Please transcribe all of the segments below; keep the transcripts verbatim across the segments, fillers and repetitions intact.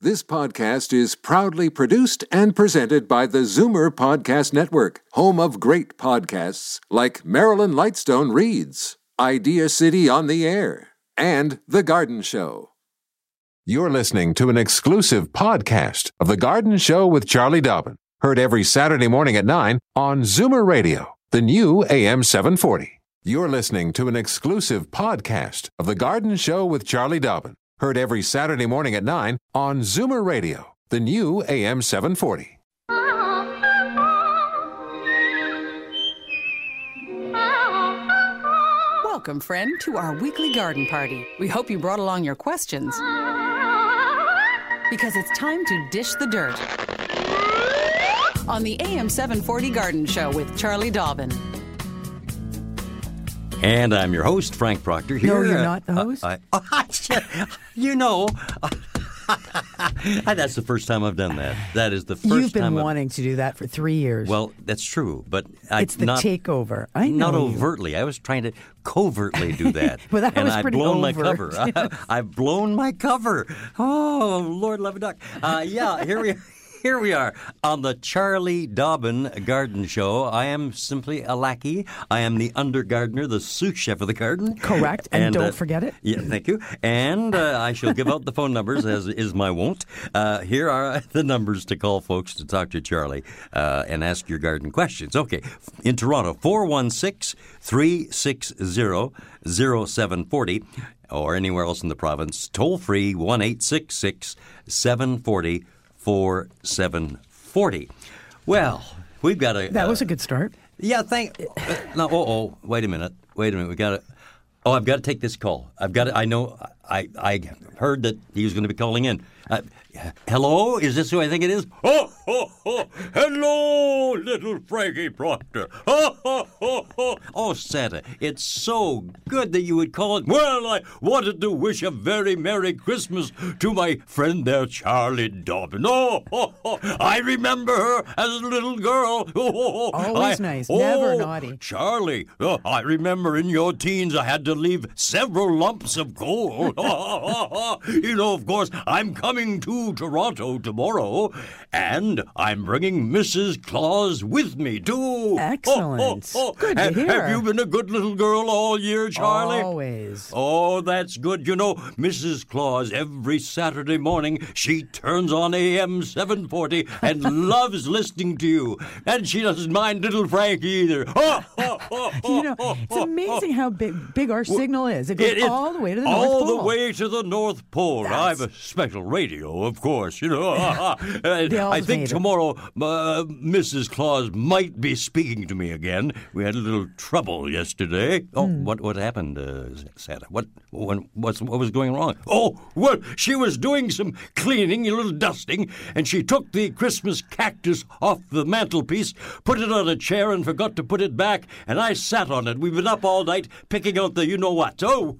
This podcast is proudly produced and presented by the Zoomer Podcast Network, home of great podcasts like Marilyn Lightstone Reads, Idea City on the Air, and The Garden Show. You're listening to an exclusive podcast of The Garden Show with Charlie Dobbin, heard every Saturday morning at nine on Zoomer Radio, the new A M seven forty. You're listening to an exclusive podcast of The Garden Show with Charlie Dobbin, heard every Saturday morning at nine on Zoomer Radio, the new A M seven forty. Welcome, friend, to our weekly garden party. We hope you brought along your questions, because it's time to dish the dirt on the A M seven forty Garden Show with Charlie Dobbin. And I'm your host, Frank Proctor. Here, no, you're not the host? Uh, I, you know, that's the first time I've done that. That is the first time. You've been time wanting I've... to do that for three years. Well, that's true, but I, it's the not, takeover. I know Not you. overtly. I was trying to covertly do that. Well, that and was I've pretty blown overt. my cover. I, I've blown my cover. Oh, Lord love a duck. Uh, yeah, here we are. Here we are on the Charlie Dobbin Garden Show. I am simply a lackey. I am the undergardener, the sous chef of the garden. Correct, and, and don't uh, forget it. Yeah, thank you. And uh, I shall give out the phone numbers, as is my wont. Uh, here are the numbers to call folks to talk to Charlie uh, and ask your garden questions. Okay, in Toronto, four one six, three six zero, zero seven four zero, or anywhere else in the province, toll free, one eight six six, seven four zero, four seven four zero. Well, we've got a... That uh, was a good start. Yeah, thank... Uh, no, oh, wait a minute. Wait a minute. We got to... Oh, I've got to take this call. I've got to... I know... I, I heard that he was going to be calling in. Uh, hello? Is this who I think it is? Oh, oh, oh. Hello, little Frankie Proctor. Oh, oh, oh, oh. Oh, Santa, it's so good that you would call it. Well, I wanted to wish a very Merry Christmas to my friend there, Charlie Dobbin. Oh, oh, oh. I remember her as a little girl. Oh, oh, oh. Always I, nice, oh, never naughty. Charlie, oh, I remember in your teens I had to leave several lumps of coal. You know, of course, I'm coming to Toronto tomorrow, and I'm bringing Missus Claus with me, too. Excellent. Oh, oh, oh. Good to have, hear. Have you been a good little girl all year, Charlie? Always. Oh, that's good. You know, Missus Claus, every Saturday morning, she turns on A M seven forty and loves listening to you. And she doesn't mind little Frankie either. Oh, oh, oh, You know, it's amazing how big, big our signal is. It goes It- it- all the way to the North all Pole. the way to the North Pole. That's- I have a special radio, of course, you know. And They always I think made it. tomorrow uh, Missus Claus might be speaking to me again. We had a little trouble yesterday. Oh, Hmm. what what happened, uh, Santa? What when, what's, what was going wrong? Oh, well, she was doing some cleaning, a little dusting, and she took the Christmas cactus off the mantelpiece, put it on a chair, and forgot to put it back, and I sat on it. We've been up all night picking out the you-know-what. Oh,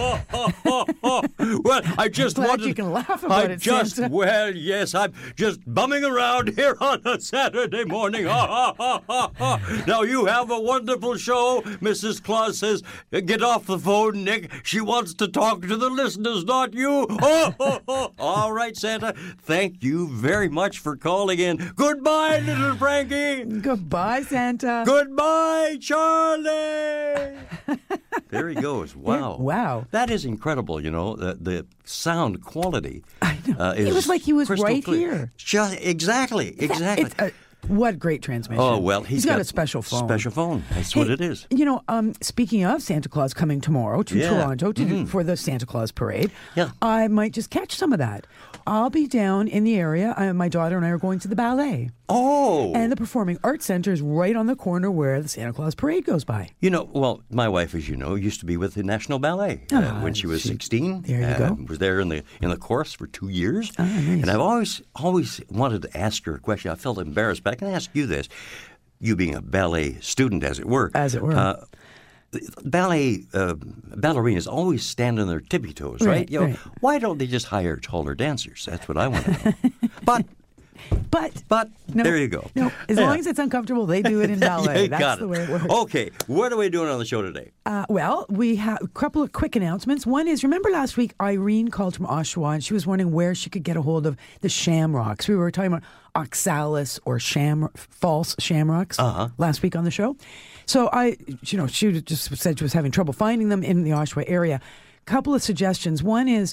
well, I just Glad wanted... you can laugh about I it, just, Santa. well, yes, I'm just bumming around here on a Saturday morning. Now, you have a wonderful show. Missus Claus says, get off the phone, Nick. She wants to talk to the listeners, not you. All right, Santa, thank you very much for calling in. Goodbye, little Frankie. Goodbye, Santa. Goodbye, Charlie. There he goes. Wow. Wow. That is incredible, you know, the, the sound quality. I know. Uh, It is was like he was crystal right clear. here. Just, exactly, exactly. It's a, what great transmission. Oh, well, he's got, a special phone. Special phone. That's Hey, what it is. You know, um, speaking of Santa Claus coming tomorrow to Yeah. Toronto to do, Mhm. for the Santa Claus parade, Yeah. I might just catch some of that. I'll be down in the area. I, my daughter and I are going to the ballet. Oh. And the Performing Arts Center is right on the corner where the Santa Claus parade goes by. You know, well, my wife, as you know, used to be with the National Ballet uh, Ah, when she was she- sixteen. there you uh, go. Was there in the in the chorus for two years. Ah, nice. And I've always always wanted to ask her a question. I felt embarrassed, but I can ask you this: you being a ballet student, as it were, As it were. Uh, ballet uh, ballerinas always stand on their tippy toes, right? Right, You know, right. why don't they just hire taller dancers? That's what I want to know. But But But no, there you go. No, as Yeah. long as it's uncomfortable, they do it in ballet. You That's got the it. way it works. Okay, what are we doing on the show today? Uh, well, we have a couple of quick announcements. One is, remember last week Irene called from Oshawa and she was wondering where she could get a hold of the shamrocks. We were talking about oxalis or sham, false shamrocks Uh-huh. last week on the show. So I, you know, she just said she was having trouble finding them in the Oshawa area. Couple of suggestions. One is,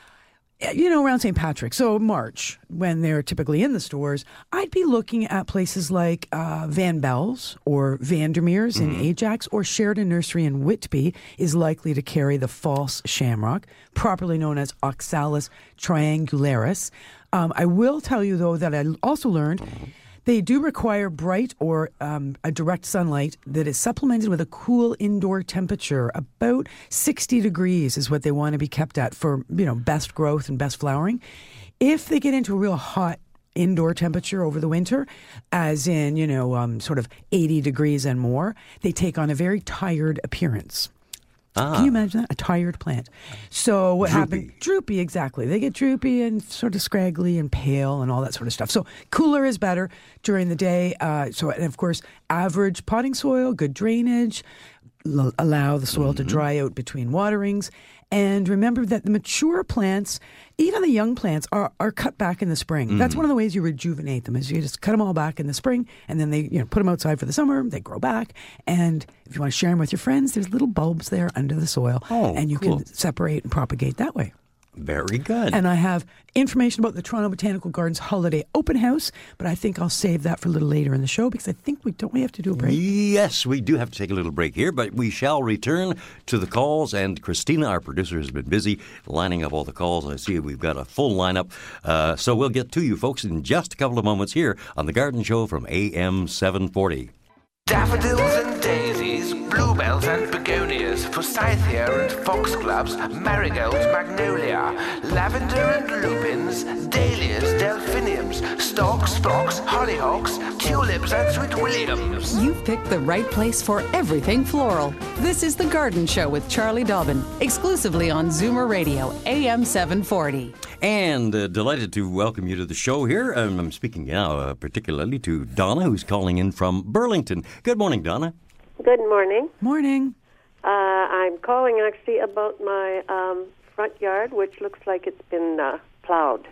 you know, around Saint Patrick's, so March, when they're typically in the stores, I'd be looking at places like uh, Van Bell's or Vandermeer's in Ajax, or Sheridan Nursery in Whitby is likely to carry the false shamrock, properly known as Oxalis triangularis. Um, I will tell you, though, that I also learned they do require bright or um, a direct sunlight that is supplemented with a cool indoor temperature. About sixty degrees is what they want to be kept at for, you know, best growth and best flowering. If they get into a real hot indoor temperature over the winter, as in, you know, um, sort of eighty degrees and more, they take on a very tired appearance. Ah. Can you imagine that? A tired plant. So what Droopy. happened? Droopy, exactly. They get droopy and sort of scraggly and pale and all that sort of stuff. So cooler is better during the day. Uh, so, and of course, average potting soil, good drainage, l- allow the soil Mm-hmm. to dry out between waterings. And remember that the mature plants, even the young plants, are, are cut back in the spring. Mm-hmm. That's one of the ways you rejuvenate them, is you just cut them all back in the spring, and then they, you know, put them outside for the summer. They grow back, and if you want to share them with your friends, there's little bulbs there under the soil, Oh, and you cool. can separate and propagate that way. Very good. And I have information about the Toronto Botanical Gardens Holiday Open House, but I think I'll save that for a little later in the show because I think we don't we have to do a break. Yes, we do have to take a little break here, but we shall return to the calls. And Christina, our producer, has been busy lining up all the calls. I see we've got a full lineup. Uh, so we'll get to you folks in just a couple of moments here on The Garden Show from A M seven forty. Daffodils and daisies, bluebells and begonias, forsythia and foxgloves, marigolds, magnolia, lavender and lupins, dahlias, delphiniums, stalks, phlox, hollyhocks, tulips and sweet williams. You've picked the right place for everything floral. This is The Garden Show with Charlie Dobbin, exclusively on Zoomer Radio, A M seven forty. And uh, delighted to welcome you to the show here. Um, I'm speaking now uh, particularly to Donna, who's calling in from Burlington. Good morning, Donna. Good morning. Morning. Uh, I'm calling actually about my um, front yard, which looks like it's been uh, plowed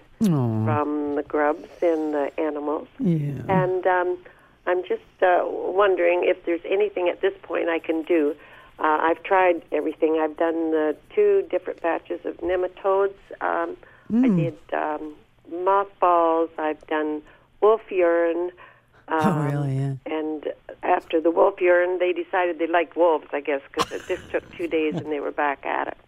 from the grubs and the animals. Yeah. And um, I'm just uh, wondering if there's anything at this point I can do. Uh, I've tried everything. I've done the two different batches of nematodes. Um, I did um, mothballs. I've done wolf urine. Um, Oh, really? Yeah. And after the wolf urine, they decided they liked wolves, I guess, because it just took two days and they were back at it.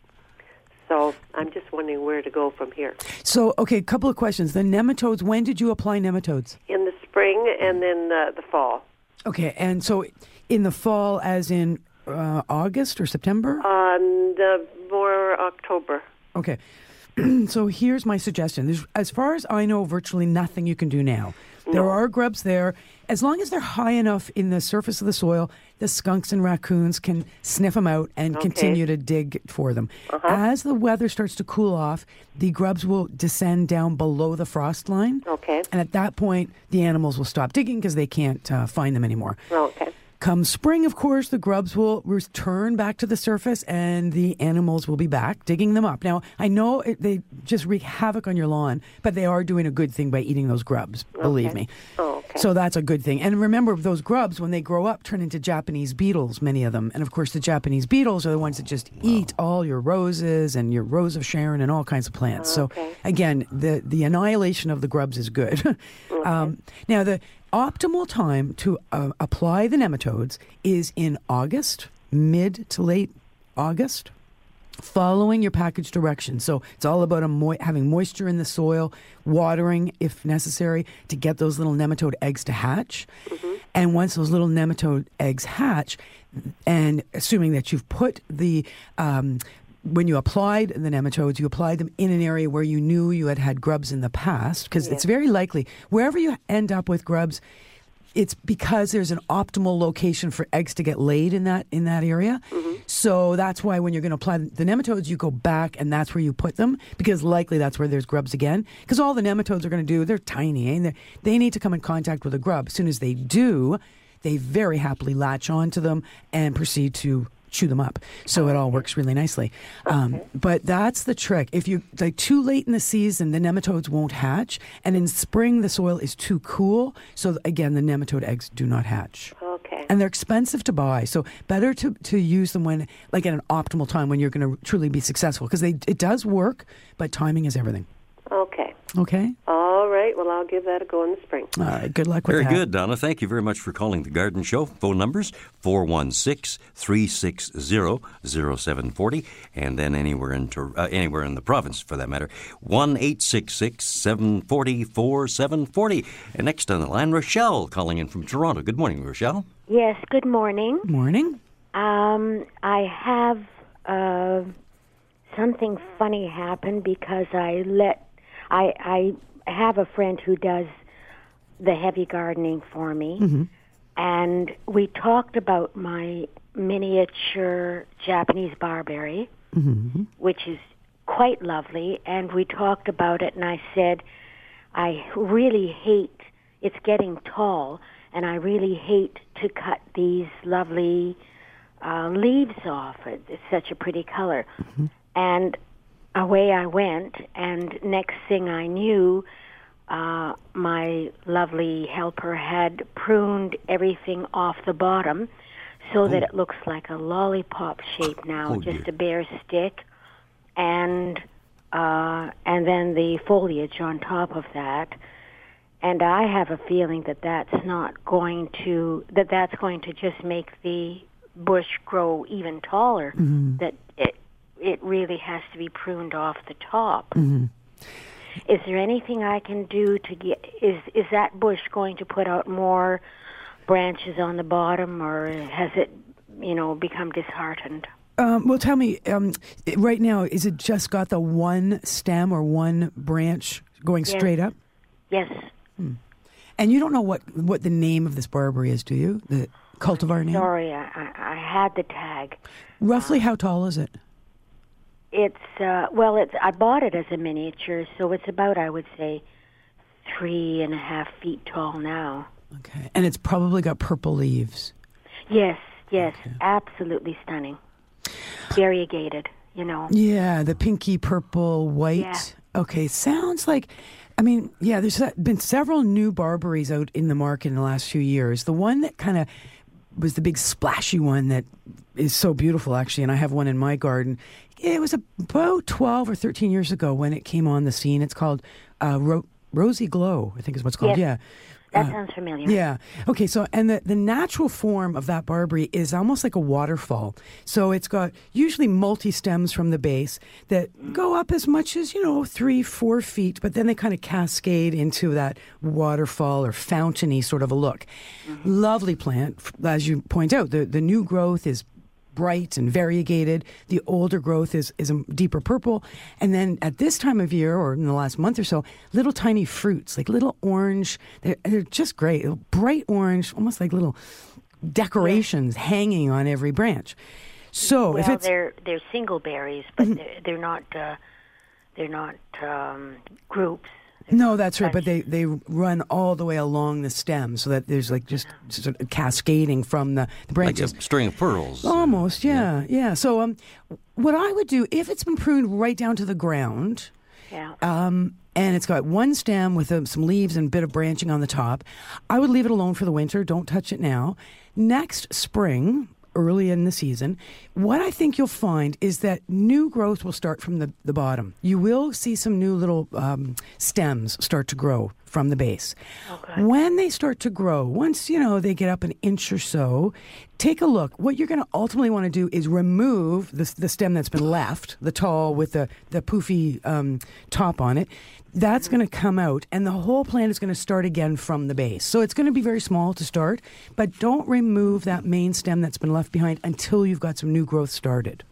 So I'm just wondering where to go from here. So, okay, a couple of questions. The nematodes, when did you apply nematodes? In the spring and then uh, the fall. Okay, and so in the fall, as in uh, August or September? And uh, more October. Okay. So here's my suggestion. There's, as far as I know, virtually nothing you can do now. There are grubs there. As long as they're high enough in the surface of the soil, the skunks and raccoons can sniff them out and Okay. continue to dig for them. Uh-huh. As the weather starts to cool off, the grubs will descend down below the frost line. Okay. And at that point, the animals will stop digging because they can't uh, find them anymore. Okay. Come spring, of course, the grubs will return back to the surface and the animals will be back digging them up. Now, I know it, they just wreak havoc on your lawn, but they are doing a good thing by eating those grubs, believe Okay. me. Oh, okay. So that's a good thing. And remember, those grubs, when they grow up, turn into Japanese beetles, many of them. And of course, the Japanese beetles are the ones that just eat all your roses and your rose of Sharon and all kinds of plants. Okay. So again, the, the annihilation of the grubs is good. um, now, the optimal time to uh, apply the nematodes is in August, mid to late August, following your package directions. So it's all about a mo- having moisture in the soil, watering if necessary to get those little nematode eggs to hatch. And once those little nematode eggs hatch, and assuming that you've put the um, when you applied the nematodes, you applied them in an area where you knew you had had grubs in the past, because it's very likely wherever you end up with grubs, it's because there's an optimal location for eggs to get laid in that in that area. Mm-hmm. So that's why when you're going to apply the nematodes, you go back and that's where you put them, because likely that's where there's grubs again. Because all the nematodes are going to do, they're tiny, and they they need to come in contact with a grub. As soon as they do, they very happily latch onto them and proceed to chew them up. So it all works really nicely. Um, but that's the trick. If you like too late in the season, the nematodes won't hatch. And in spring, the soil is too cool. So again, the nematode eggs do not hatch. Okay. And they're expensive to buy. So better to, to use them when, like at an optimal time when you're going to truly be successful. Because they it does work, but timing is everything. Okay. Okay. All right. Well, I'll give that a go in the spring. All right. Good luck with Very that. good, Donna. Thank you very much for calling the Garden Show. Phone numbers four one six, three six zero, zero seven four zero, and then anywhere in Tor- uh, anywhere in the province, for that matter, one eight six six, seven four zero, four seven four zero. And next on the line, Rochelle calling in from Toronto. Good morning, Rochelle. Yes, good morning. Morning. Um, I have uh, something funny happen because I let I I have a friend who does the heavy gardening for me, mm-hmm. and we talked about my miniature Japanese barberry, mm-hmm. which is quite lovely, and we talked about it, and I said, I really hate, it's getting tall, and I really hate to cut these lovely uh, leaves off. It's such a pretty color. Mm-hmm. And away I went, and next thing I knew, uh, my lovely helper had pruned everything off the bottom so oh. that it looks like a lollipop shape now, oh, just dear. a bare stick, and uh, and then the foliage on top of that. And I have a feeling that that's not going to, that that's going to just make the bush grow even taller, mm-hmm. that it it really has to be pruned off the top. Mm-hmm. Is there anything I can do to get, is is that bush going to put out more branches on the bottom, or has it, you know, become disheartened? Um, well, tell me, um, right now, is it just got the one stem or one branch going yes. straight up? Yes. Hmm. And you don't know what, what the name of this barberry is, do you? The cultivar name? Sorry, I, I, I had the tag. Roughly uh, how tall is it? It's, uh, well, it's. I bought it as a miniature, so it's about, I would say, three and a half feet tall now. Okay. And it's probably got purple leaves. Yes, yes, okay. Absolutely stunning. Variegated, you know. Yeah, the pinky purple white. Yeah. Okay, sounds like, I mean, yeah, there's been several new barberries out in the market in the last few years. The one that kind of was the big splashy one that is so beautiful, actually, and I have one in my garden. It was about twelve or thirteen years ago when it came on the scene. It's called uh, Ro- Rosy Glow, I think is what's called. Yes. Yeah. That uh, sounds familiar. Yeah. Okay, so, and the, the natural form of that barberry is almost like a waterfall. So it's got usually multi-stems from the base that go up as much as, you know, three, four feet, but then they kind of cascade into that waterfall or fountainy sort of a look. Mm-hmm. Lovely plant. As you point out, the, the new growth is bright and variegated. The older growth is, is a deeper purple. And then at this time of year, or in the last month or so, little tiny fruits, like little orange. They're, they're just great. Bright orange, almost like little decorations yeah. hanging on every branch. So well, if it's... they're, they're single berries, but mm-hmm. they're, they're not, uh, they're not um, groups. No, that's right, but they, they run all the way along the stem so that there's like just sort of cascading from the, the branches. Like a string of pearls. Almost, yeah, yeah. yeah. So um, what I would do, if it's been pruned right down to the ground, yeah. um, and it's got one stem with um, some leaves and a bit of branching on the top, I would leave it alone for the winter. Don't touch it now. Next spring, early in the season, what I think you'll find is that new growth will start from the, the bottom. You will see some new little um, stems start to grow from the base. Okay. When they start to grow, once, you know, they get up an inch or so, take a look. What you're going to ultimately want to do is remove the, the stem that's been left, the tall with the, the poofy um, top on it. That's going to come out, and the whole plant is going to start again from the base. So it's going to be very small to start, but don't remove that main stem that's been left behind until you've got some new growth started.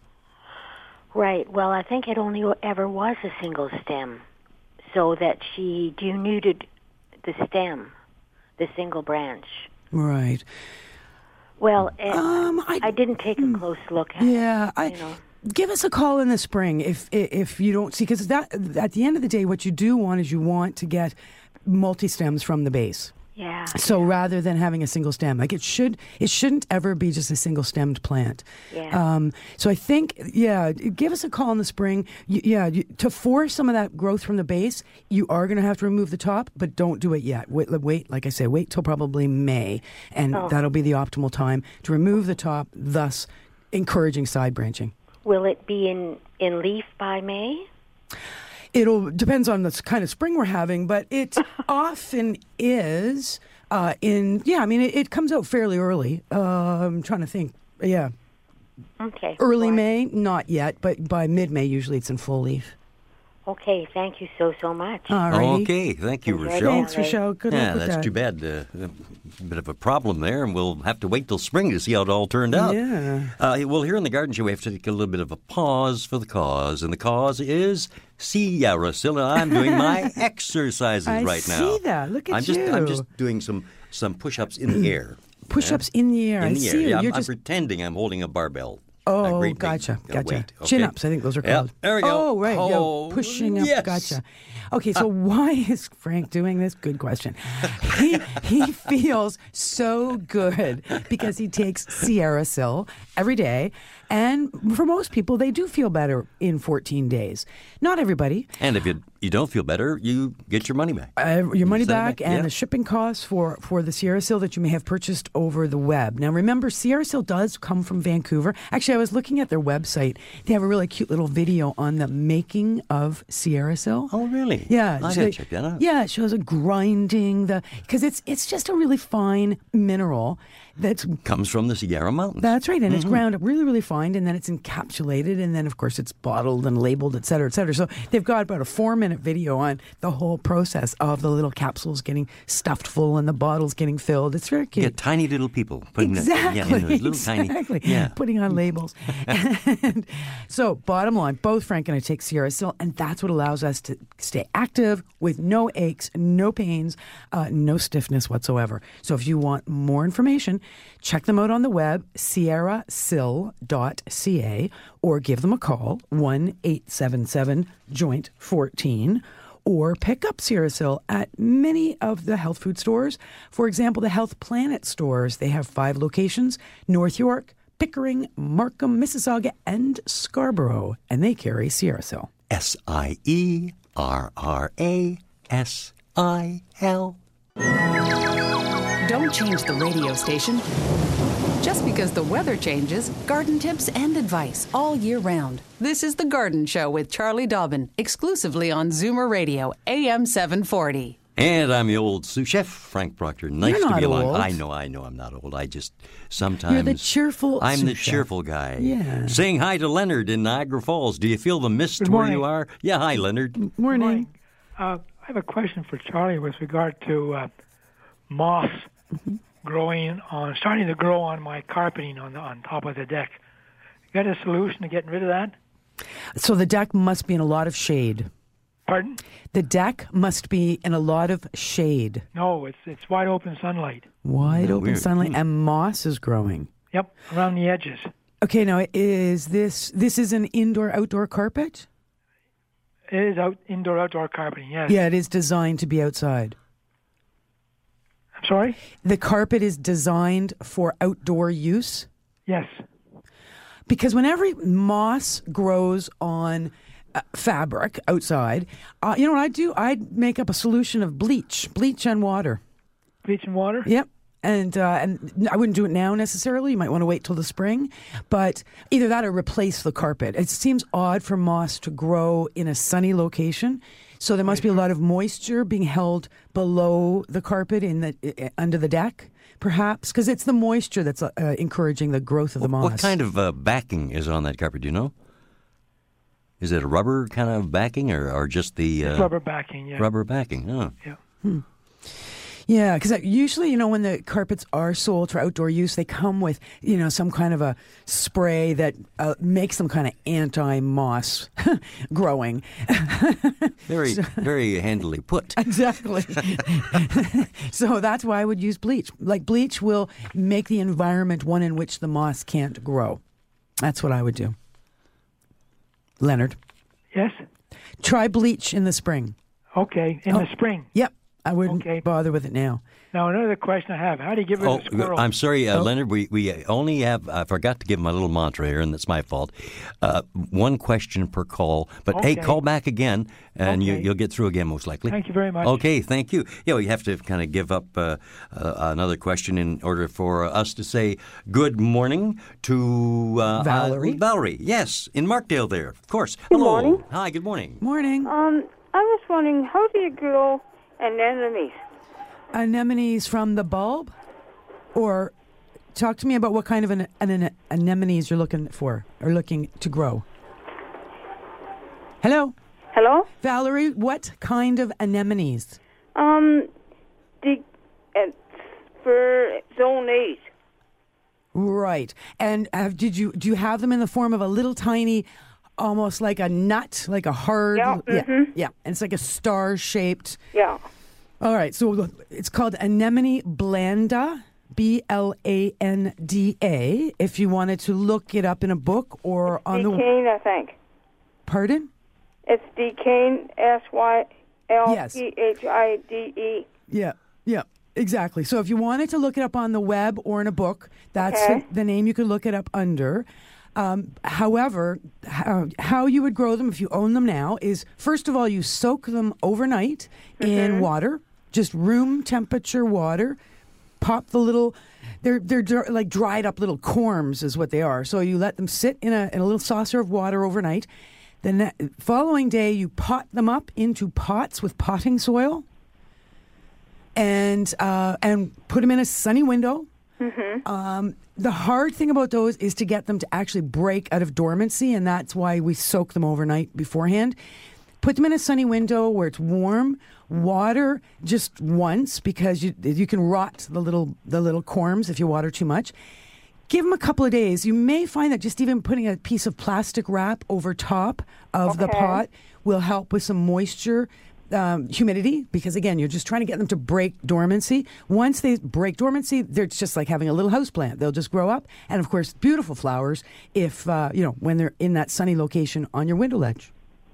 Right. Well, I think it only ever was a single stem, so that she denuded the stem, the single branch. Right. Well, uh, Um, I- I, didn't take a close look at Yeah, it. I You know. give us a call in the spring if if you don't see, because that at the end of the day, what you do want is you want to get multi stems from the base. Yeah. So rather than having a single stem, like it should, it shouldn't ever be just a single stemmed plant. Yeah. Um, so I think, yeah, give us a call in the spring. Y- yeah, you, to force some of that growth from the base, you are going to have to remove the top, but don't do it yet. Wait, wait, like I say, wait till probably May, and Oh. that'll be the optimal time to remove the top, thus encouraging side branching. Will it be in, in leaf by May? It'll depends on the kind of spring we're having, but it often is uh, in. Yeah, I mean, it, it comes out fairly early. Uh, I'm trying to think. Yeah, Okay. early Well, May, not yet, but by mid-May, usually it's in full leaf. Okay, thank you so, so much. All right. Okay, thank you, Enjoy Rochelle. Thanks, Rochelle. Good yeah, luck with that's that. too bad. Uh, a bit of a problem there, and we'll have to wait till spring to see how it all turned out. Yeah. Uh, well, here in the Garden Show, we have to take a little bit of a pause for the cause, and the cause is Sierra Sil, and I'm doing my exercises I right now. see that. Look at I'm just, you. I'm just doing some some push-ups in the air. Push-ups in the air. In I the see air. you. Yeah, I'm, You're I'm just pretending I'm holding a barbell. oh, a great big, gotcha, uh, gotcha. weight, okay? Chin-ups, I think those are Yep, called. there we go. Oh, right. Oh, yeah, pushing up. yes. Gotcha. Okay, so why is Frank doing this? Good question. He he feels so good because he takes Sierra Sil every day, and for most people, they do feel better in fourteen days. Not everybody. And if you you don't feel better, you get your money back. Uh, your money Is that back right? and Yeah. the shipping costs for, for the Sierra Sil that you may have purchased over the web. Now, remember, Sierra Sil does come from Vancouver. Actually, I was looking at their website. They have a really cute little video on the making of Sierra Sil. Oh, really? Yeah, I so gotta they- check that out. Yeah, it shows a grinding the because it's it's just a really fine mineral that's Comes from the Sierra Mountains. that's right, and Mm-hmm. it's ground up really, really fine, and then it's encapsulated, and then of course it's bottled and labeled, et cetera, et cetera. So they've got about a four-minute video on the whole process of the little capsules getting stuffed full and the bottles getting filled. It's very cute. Yeah, tiny little people putting Exactly, that, yeah, in those little exactly. tiny, yeah. Putting on labels. And so, bottom line, both Frank and I take Sierra Sil, and that's what allows us to stay active with no aches, no pains, uh, no stiffness whatsoever. So, if you want more information, check them out on the web, sierra sil dot c a, or give them a call, one eight seven seven joint fourteen. Or pick up Sierra Sil at many of the health food stores. For example, the Health Planet stores. They have five locations: North York, Pickering, Markham, Mississauga, and Scarborough. And they carry Sierra Sil. S I E R R A S I L. Don't change the radio station. Just because the weather changes, garden tips and advice all year round. This is The Garden Show with Charlie Dobbin, exclusively on Zoomer Radio, A M seven forty. And I'm the old sous chef, Frank Proctor. Nice You're to not be along. old. I know, I know I'm not old. I just sometimes... You're the cheerful I'm sous the chef. cheerful guy. Yeah. Saying hi to Leonard in Niagara Falls. Do you feel the mist Good where morning. you are? Yeah, hi, Leonard. Morning. Morning. Uh, I have a question for Charlie with regard to uh, moss growing on, starting to grow on my carpeting on the on top of the deck. You got a solution to getting rid of that? So the deck must be in a lot of shade. Pardon? The deck must be in a lot of shade. No, it's it's wide open sunlight. Wide Oh, open weird. sunlight, Hmm. and moss is growing. Yep, around the edges. Okay, now is this this is an indoor outdoor carpet? It is out indoor outdoor carpeting. Yes. Yeah, it is designed to be outside. I'm sorry. The carpet is designed for outdoor use Yes. because whenever moss grows on uh, fabric outside, uh, you know what I do? I'd make up a solution of bleach, bleach and water. Bleach and water. Yep. And uh, and I wouldn't do it now necessarily. You might want to wait till the spring, but either that or replace the carpet. It seems odd for moss to grow in a sunny location, so there must be a lot of moisture being held below the carpet in the uh, under the deck, perhaps, because it's the moisture that's uh, encouraging the growth of the moss. What kind of uh, backing is on that carpet? Do you know? Is it a rubber kind of backing, or, or just the uh, Rubber backing. Yeah. rubber backing? Oh. Yeah. Yeah, because usually, you know, when the carpets are sold for outdoor use, they come with, you know, some kind of a spray that uh, makes them kind of anti-moss growing. Very, very handily put. Exactly. So that's why I would use bleach. Like, bleach will make the environment one in which the moss can't grow. That's what I would do. Leonard. Yes? Try bleach in the spring. Okay, in Oh. the spring. Yep. I wouldn't Okay. bother with it now. Now, another question I have. How do you get rid Oh, of squirrels? I'm sorry, uh, Oh. Leonard. We we only have. I forgot to give my little mantra here, and that's my fault. Uh, one question per call. But hey, Okay. call back again, and you, Okay. you'll get through again most likely. Thank you very much. Okay, thank you. Yeah, we have to kind of give up uh, uh, another question in order for us to say good morning to uh, Valerie. Uh, Valerie, yes, in Markdale there, of course. Good Hello. morning. Hi. Good morning. Morning. Um, I was wondering, how do you grow anemones? Anemones from the bulb? Or talk to me about what kind of an, an anemones you're looking for or looking to grow. Hello? Hello? Valerie, what kind of anemones? Um, the, uh, for zone eight. Right. And have, did you do you have them in the form of a little tiny, almost like a nut, like a hard, Yeah, yeah, mhm. yeah, and it's like a star-shaped. Yeah. All right, so it's called Anemone blanda, B L A N D A, if you wanted to look it up in a book or on the... Decane, I think. Pardon? It's Decane, S Y L Yes. P H I D E. Yeah, yeah, exactly. So if you wanted to look it up on the web or in a book, that's Okay. the, the name you could look it up under. Um, however, how, how you would grow them if you own them now is, first of all, you soak them overnight in water, just room temperature water. Pop the little, they're they're dr- like dried up little corms is what they are. So you let them sit in a in a little saucer of water overnight. The ne- following day, you pot them up into pots with potting soil, and uh, and put them in a sunny window. Um, the hard thing about those is to get them to actually break out of dormancy, and that's why we soak them overnight beforehand. Put them in a sunny window where it's warm. Water just once, because you you can rot the little the little corms if you water too much. Give them a couple of days. You may find that just even putting a piece of plastic wrap over top of the Okay. pot will help with some moisture. Um, humidity, because again, you're just trying to get them to break dormancy. Once they break dormancy, they're just like having a little house plant. They'll just grow up, and of course, beautiful flowers if uh, you know when they're in that sunny location on your window ledge.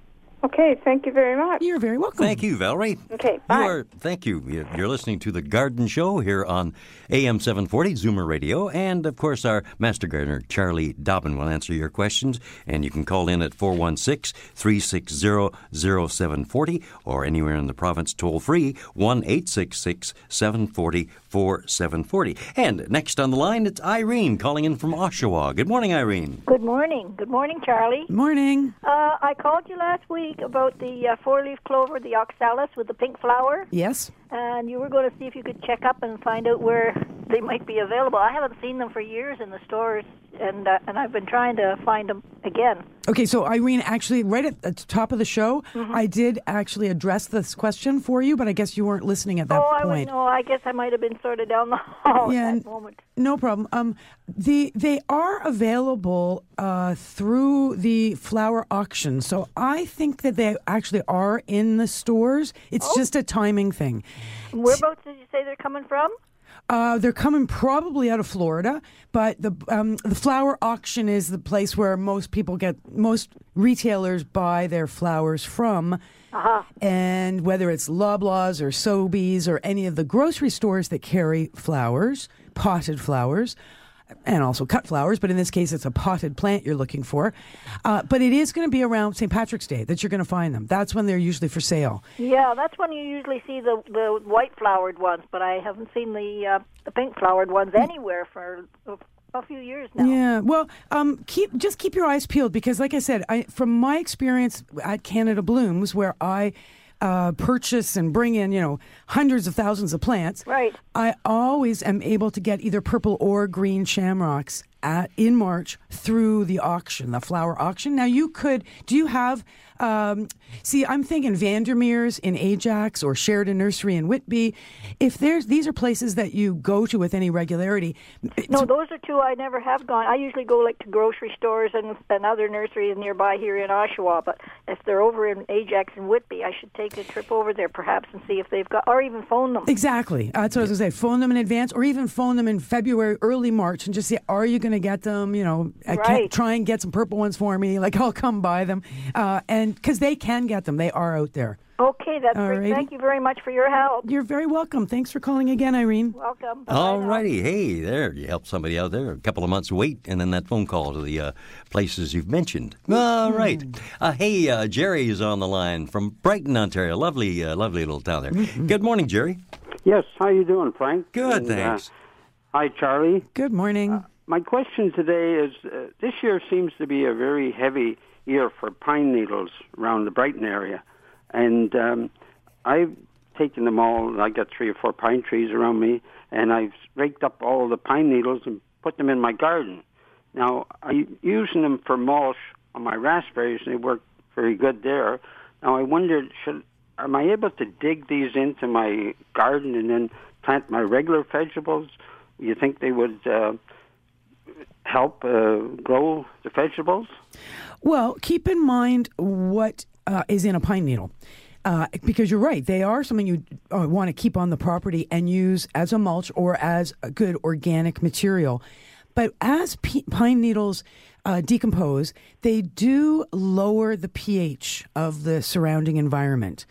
Okay, thank you very much. You're very welcome. Thank you, Valerie. Okay, bye. You are, thank you. You- You're listening to The Garden Show here on A M seven forty, Zoomer Radio. And, of course, our Master Gardener, Charlie Dobbin, will answer your questions. And you can call in at four one six, three six zero, zero seven four zero or anywhere in the province toll-free, one eight six six, seven four zero, four seven four zero. And next on the line, it's Irene calling in from Oshawa. Good morning, Irene. Good morning. Good morning, Charlie. Morning. Uh, I called you last week about the uh, four-leaf clover, the oxalis with the pink flower, Yes. and you were going to see if you could check up and find out where they might be available. I haven't seen them for years in the stores, and uh, and I've been trying to find them again. Okay, so Irene, actually, right at the top of the show, Mm-hmm. I did actually address this question for you, but I guess you weren't listening at that oh, I would point. know. I guess I might have been sort of down the hall Yeah, at n- that moment. No problem. Um, the they are available uh, through the flower auction, so I think that they actually are in the stores. It's Oh. just a timing thing. Whereabouts did you say they're coming from? Uh, they're coming probably out of Florida, but the um, the flower auction is the place where most people get most retailers buy their flowers from. Uh-huh. And whether it's Loblaws or Sobeys or any of the grocery stores that carry flowers, potted flowers, and also cut flowers, but in this case it's a potted plant you're looking for. Uh, but it is going to be around Saint Patrick's Day that you're going to find them. That's when they're usually for sale. Yeah, that's when you usually see the the white flowered ones, but I haven't seen the uh, the pink flowered ones anywhere for a, a few years now. Yeah, well, um, keep just keep your eyes peeled because, like I said, I, from my experience at Canada Blooms, where I uh, purchase and bring in, you know, hundreds of thousands of plants, Right. I always am able to get either purple or green shamrocks at in March through the auction, the flower auction. Now you could, do you have, um, see, I'm thinking Vandermeer's in Ajax or Sheridan Nursery in Whitby. If there's, these are places that you go to with any regularity. No, those are two I never have gone. I usually go like to grocery stores and, and other nurseries nearby here in Oshawa. But if they're over in Ajax and Whitby, I should take a trip over there perhaps and see if they've got, or even phone them. Exactly. That's what I was going to say. Phone them in advance, or even phone them in February, early March, and just say, are you going to get them? You know, I Right. can't try and get some purple ones for me. Like, I'll come buy them. Uh, and because they can get them. They are out there. Okay, that's All great. righty. Thank you very much for your help. You're very welcome. Thanks for calling again, Irene. Welcome. Bye-bye All now. righty. Hey, there. You helped somebody out there. A couple of months wait, and then that phone call to the uh, places you've mentioned. All right. Uh, hey, uh, Jerry is on the line from Brighton, Ontario. Lovely, uh, lovely little town there. Mm-hmm. Good morning, Jerry. Yes, how you doing, Frank? Good, And, thanks. Uh, hi, Charlie. Good morning. Uh, my question today is, uh, this year seems to be a very heavy year for pine needles around the Brighton area. And um, I've taken them all, I got three or four pine trees around me, and I've raked up all the pine needles and put them in my garden. Now, I'm using them for mulch on my raspberries, and they work very good there. Now, I wondered, should am I able to dig these into my garden and then plant my regular vegetables? You think they would uh, help uh, grow the vegetables? Well, keep in mind what uh, is in a pine needle. Uh, because you're right, they are something you uh, want to keep on the property and use as a mulch or as a good organic material. But as p- pine needles uh, decompose, they do lower the pH of the surrounding environment.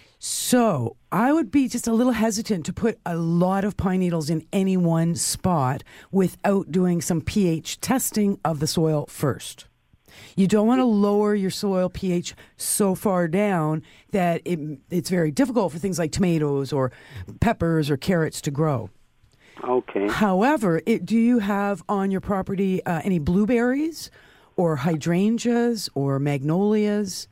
So I would be just a little hesitant to put a lot of pine needles in any one spot without doing some pH testing of the soil first. You don't want to lower your soil pH so far down that it, it's very difficult for things like tomatoes or peppers or carrots to grow. Okay. However, it, do you have on your property uh, any blueberries or hydrangeas or magnolias,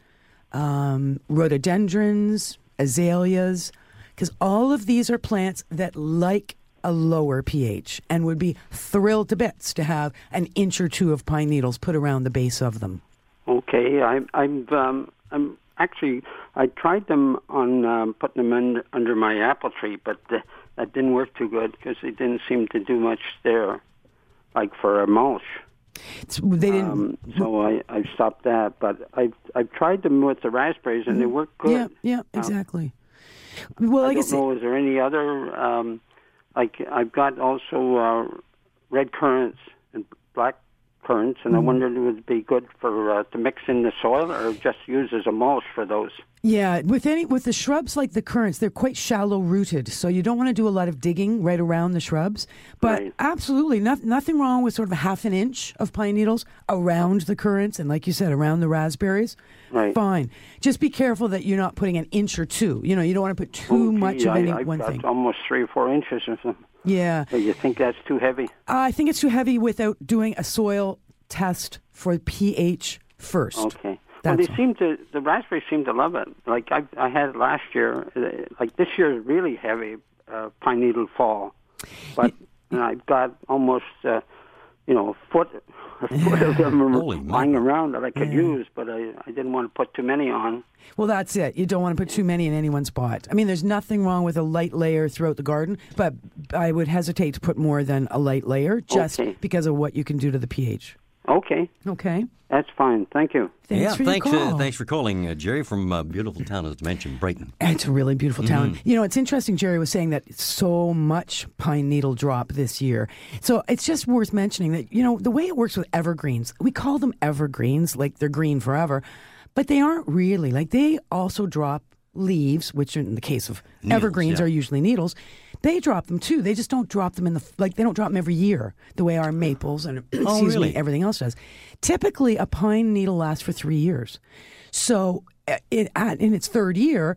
um, rhododendrons, azaleas? Because all of these are plants that like a lower pH and would be thrilled to bits to have an inch or two of pine needles put around the base of them. Okay, I, I'm um, I'm actually I tried them on um, putting them in, under my apple tree, but uh, that didn't work too good because they didn't seem to do much there, like for a mulch. It's, they didn't. Um, so I I stopped that, but I I've tried them with the raspberries and they work good. Yeah, yeah, exactly. Um, well, I, I guess don't know. Is there any other? Um, Like I've got also uh, red currants and black currants, and Mm-hmm. I wondered would it be good for uh, to mix in the soil or just use as a mulch for those. Yeah, with any with the shrubs like the currants, they're quite shallow rooted, so you don't want to do a lot of digging right around the shrubs. But Right. absolutely, not, nothing wrong with sort of a half an inch of pine needles around the currants, and like you said, around the raspberries. Right. Fine. Just be careful that you're not putting an inch or two. You know, you don't want to put too Oh, gee, much of I, any I've one got thing. almost three or four inches of them. Yeah. Do you think that's too heavy? I think it's too heavy without doing a soil test for pH first. Okay. That's well, they all. seem to the raspberries seem to love it. Like I I had it last year. uh, Like this year is really heavy uh, pine needle fall, but and I've got almost uh, you know a foot a foot of them are Holy lying mackerel. around that I could Yeah. use, but I I didn't want to put too many on. Well, that's it. You don't want to put too many in any one spot. I mean, there's nothing wrong with a light layer throughout the garden, but I would hesitate to put more than a light layer just Okay. because of what you can do to the pH. Okay, Okay. that's fine. Thank you. Thanks yeah, for thanks, your call. Uh, thanks for calling, uh, Jerry, from uh, beautiful town, as mentioned, Brighton. It's a really beautiful town. Mm-hmm. You know, it's interesting, Jerry was saying that so much pine needle drop this year. So it's just worth mentioning that, you know, the way it works with evergreens, we call them evergreens, like they're green forever, but they aren't really. Like they also drop leaves, which in the case of Needles, evergreens yeah. are usually needles. They drop them too. They just don't drop them in the, like they don't drop them every year the way our maples and excuse really? me, everything else does. Typically, a pine needle lasts for three years. So uh, it, at, in its third year,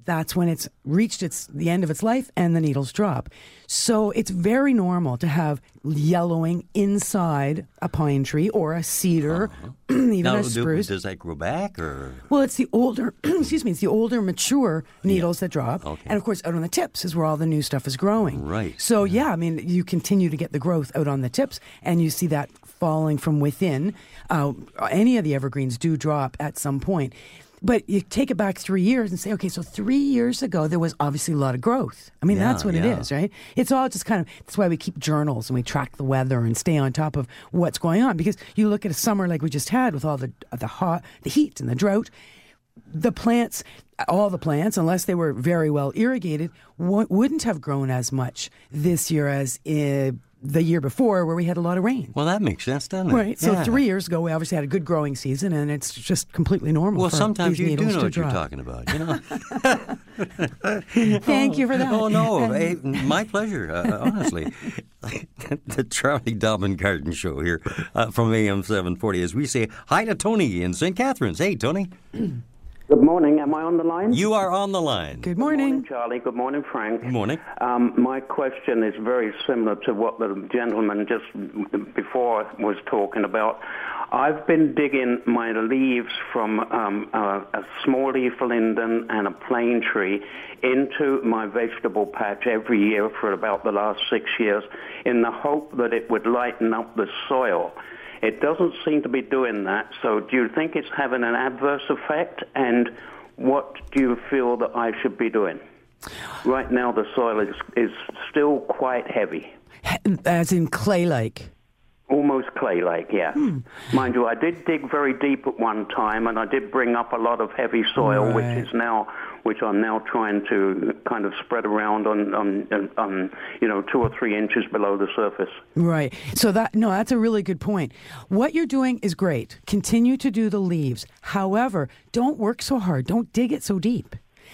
that's when it's reached its the end of its life and the needles drop. So it's very normal to have yellowing inside a pine tree or a cedar, uh-huh. even now, a spruce. Do, does that grow back or? Well, it's the older, excuse me, it's the older mature needles yeah. that drop. Okay. And of course, out on the tips is where all the new stuff is growing. Right. So yeah, I mean, you continue to get the growth out on the tips, and you see that falling from within. Uh, any of the evergreens do drop at some point. But you take it back three years and say, okay, so three years ago, there was obviously a lot of growth. I mean, yeah, that's what yeah. it is, right? It's all just kind of, that's why we keep journals and we track the weather and stay on top of what's going on. Because you look at a summer like we just had with all the the hot, the heat and the drought, the plants, all the plants, unless they were very well irrigated, w- wouldn't have grown as much this year as uh, the year before, where we had a lot of rain. Well, that makes sense, doesn't it? Right. So yeah. three years ago, we obviously had a good growing season, and it's just completely normal. Well, for sometimes these you do needles know to what drop. you're talking about, you know. Thank oh, you for that. Oh no, hey, my pleasure. Uh, honestly, the Charlie Dobbin Garden Show here uh, from A M seven forty. As we say hi to Tony in Saint Catharines. Hey, Tony. Good morning. Am I on the line? You are on the line. Good morning. Good morning, Charlie. Good morning, Frank. Good morning. Um, my question is very similar to what the gentleman just before was talking about. I've been digging my leaves from um, a, a small leaf linden and a plane tree into my vegetable patch every year for about the last six years in the hope that it would lighten up the soil. It doesn't seem to be doing that, so do you think it's having an adverse effect, and what do you feel that I should be doing? Right now the soil is, is still quite heavy. As in clay-like? Almost clay-like, yeah. Hmm. Mind you, I did dig very deep at one time, and I did bring up a lot of heavy soil, right. which is now, which I'm now trying to kind of spread around on, on, on, you know, two or three inches below the surface. Right. So that, no, that's a really good point. What you're doing is great. Continue to do the leaves. However, don't work so hard. Don't dig it so deep.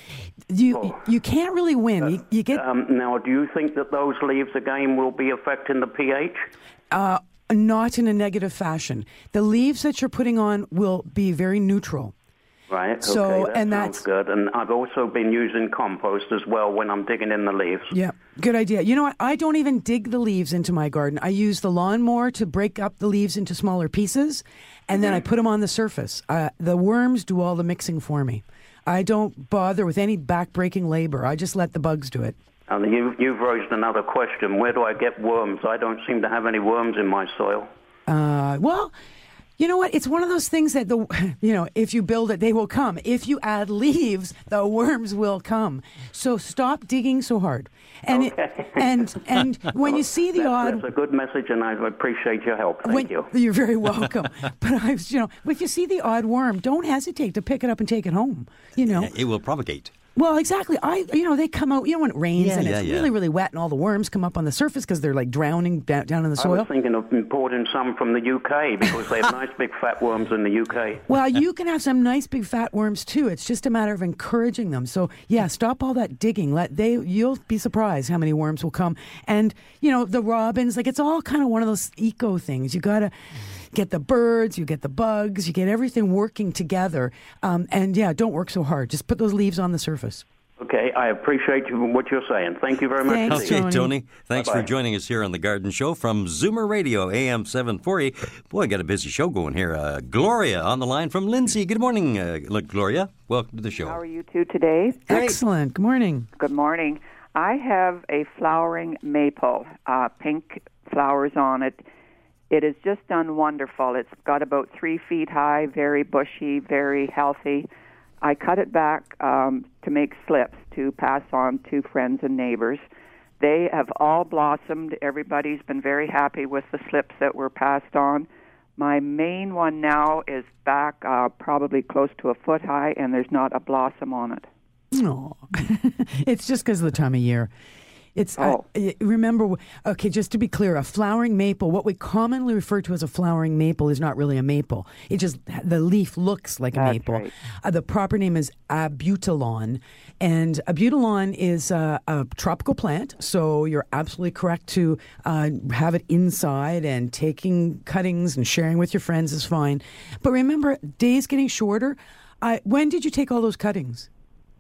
You oh. you can't really win. Uh, you, you get um, now. Do you think that those leaves again will be affecting the pH? Uh, not in a negative fashion. The leaves that you're putting on will be very neutral. Right. So, okay, that and sounds that's good. And I've also been using compost as well when I'm digging in the leaves. Yeah, good idea. You know what? I don't even dig the leaves into my garden. I use the lawnmower to break up the leaves into smaller pieces, and mm-hmm. then I put them on the surface. Uh, the worms do all the mixing for me. I don't bother with any back-breaking labor. I just let the bugs do it. And you've, you've raised another question. Where do I get worms? I don't seem to have any worms in my soil. Uh, well, you know what? It's one of those things that, the you know, if you build it, they will come. If you add leaves, the worms will come. So stop digging so hard. And okay. it, and and when you see the that's, odd, that's a good message, and I appreciate your help. Thank when, you. You're very welcome. But I, was, you know, if you see the odd worm, don't hesitate to pick it up and take it home. You know, it will propagate. Well, exactly. I, you know, they come out, you know, when it rains yeah, and yeah, it's yeah. really, really wet and all the worms come up on the surface because they're like drowning down, down in the soil. I was thinking of importing some from the U K because they have nice big fat worms in the U K. Well, you can have some nice big fat worms too. It's just a matter of encouraging them. So, yeah, stop all that digging. Let they you'll be surprised how many worms will come. And, you know, the robins, like it's all kind of one of those eco things. You got to get the birds, you get the bugs, you get everything working together. Um, and, yeah, don't work so hard. Just put those leaves on the surface. Okay, I appreciate you, what you're saying. Thank you very much. Thanks, okay, Tony. Tony. Thanks Bye-bye. for joining us here on The Garden Show from Zoomer Radio, A M seven forty. Boy, got a busy show going here. Uh, Gloria on the line from Lindsay. Good morning, uh, Gloria. Welcome to the show. How are you two today? Excellent. Good morning. Good morning. I have a flowering maple, uh, pink flowers on it. It has just done wonderful. It's got about three feet high, very bushy, very healthy. I cut it back um, to make slips to pass on to friends and neighbors. They have all blossomed. Everybody's been very happy with the slips that were passed on. My main one now is back uh, probably close to a foot high, and there's not a blossom on it. No, it's just because of the time of year. It's oh. uh, remember, okay, just to be clear, a flowering maple, what we commonly refer to as a flowering maple is not really a maple. It just, the leaf looks like That's a maple. Right. Uh, the proper name is abutilon, and abutilon is uh, a tropical plant, so you're absolutely correct to uh, have it inside, and taking cuttings and sharing with your friends is fine. But remember, days getting shorter. I, when did you take all those cuttings?